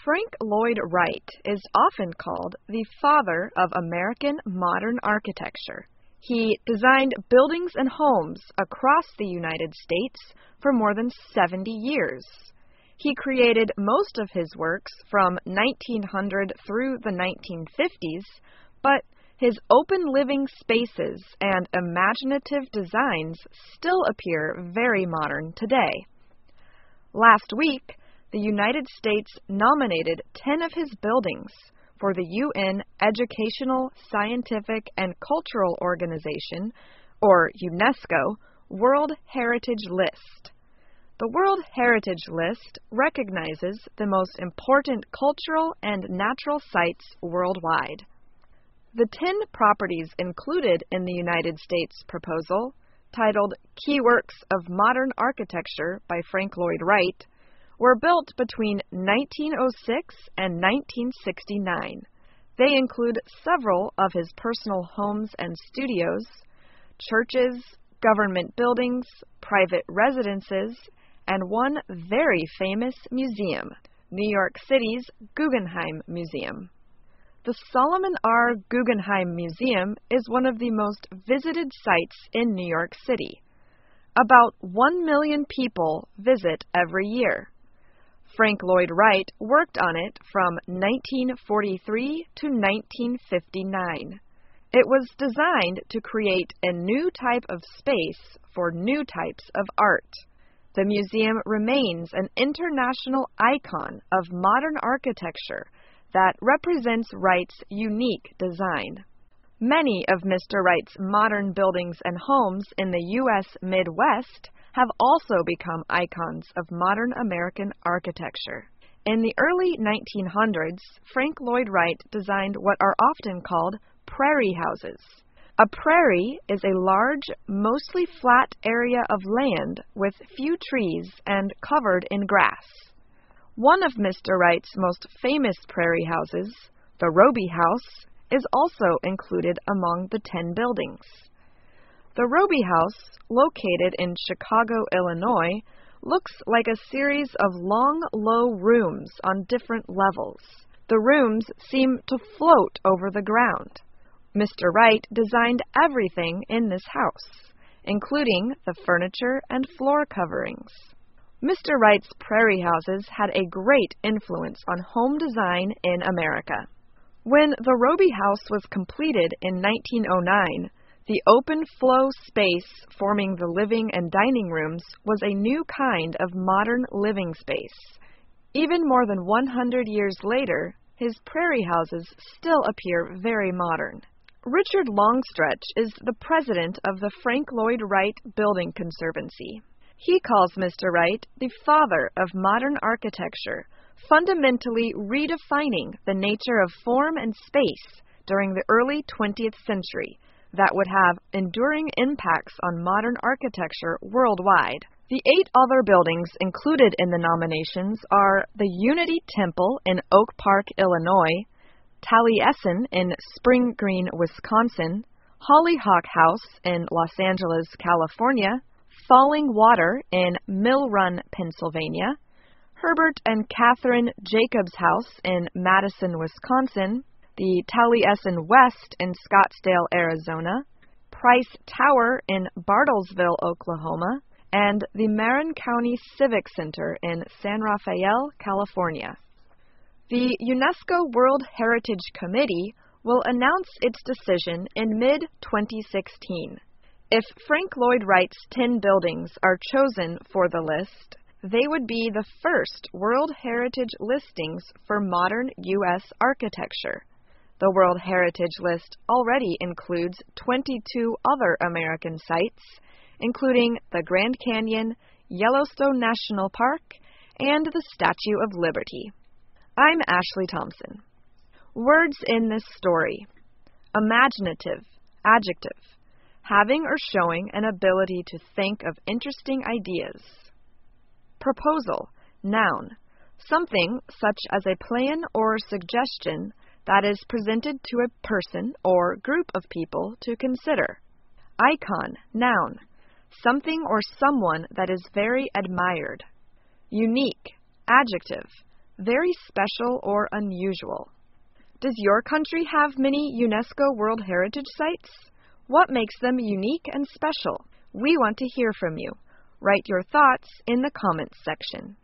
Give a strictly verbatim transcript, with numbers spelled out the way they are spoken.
Frank Lloyd Wright is often called the father of American modern architecture. He designed buildings and homes across the United States for more than seventy years. He created most of his works from nineteen hundred through the nineteen fifties, but his open living spaces and imaginative designs still appear very modern today. Last week, the United States nominated ten of his buildings for the U N Educational, Scientific, and Cultural Organization, or UNESCO, World Heritage List. The World Heritage List recognizes the most important cultural and natural sites worldwide. The ten properties included in the United States proposal, titled Key Works of Modern Architecture by Frank Lloyd Wright, were built between nineteen oh six and nineteen sixty-nine. They include several of his personal homes and studios, churches, government buildings, private residences, and one very famous museum, New York City's Guggenheim Museum. The Solomon R. Guggenheim Museum is one of the most visited sites in New York City. About one million people visit every year. Frank Lloyd Wright worked on it from nineteen forty-three to nineteen fifty-nine. It was designed to create a new type of space for new types of art. The museum remains an international icon of modern architecture that represents Wright's unique design. Many of Mister Wright's modern buildings and homes in the U S Midwest have also become icons of modern American architecture. In the early nineteen hundreds, Frank Lloyd Wright designed what are often called prairie houses. A prairie is a large, mostly flat area of land with few trees and covered in grass. One of Mister Wright's most famous prairie houses, the Roby House, is also included among the ten buildings. The Roby House, located in Chicago, Illinois, looks like a series of long, low rooms on different levels. The rooms seem to float over the ground. Mister Wright designed everything in this house, including the furniture and floor coverings. Mister Wright's prairie houses had a great influence on home design in America. When the Roby House was completed in nineteen oh nine, the open flow space forming the living and dining rooms was a new kind of modern living space. Even more than one hundred years later, his prairie houses still appear very modern. Richard Longstretch is the president of the Frank Lloyd Wright Building Conservancy. He calls Mister Wright the father of modern architecture, fundamentally redefining the nature of form and space during the early twentieth century that would have enduring impacts on modern architecture worldwide. The eight other buildings included in the nominations are the Unity Temple in Oak Park, Illinois, Taliesin in Spring Green, Wisconsin, Hollyhock House in Los Angeles, California, Falling Water in Mill Run, Pennsylvania, Herbert and Catherine Jacobs House in Madison, Wisconsin, the Taliesin West in Scottsdale, Arizona, Price Tower in Bartlesville, Oklahoma, and the Marin County Civic Center in San Rafael, California. The UNESCO World Heritage Committee will announce its decision in mid twenty sixteen. If Frank Lloyd Wright's ten buildings are chosen for the list, they would be the first World Heritage listings for modern U S architecture. The World Heritage List already includes twenty-two other American sites, including the Grand Canyon, Yellowstone National Park, and the Statue of Liberty. I'm Ashley Thompson. Words in this story: imaginative, adjective, having or showing an ability to think of interesting ideas. Proposal, noun, something such as a plan or suggestion that is presented to a person or group of people to consider. Icon, noun, something or someone that is very admired. Unique, adjective, very special or unusual? Does your country have many UNESCO World Heritage Sites? What makes them unique and special? We want to hear from you. Write your thoughts in the comments section.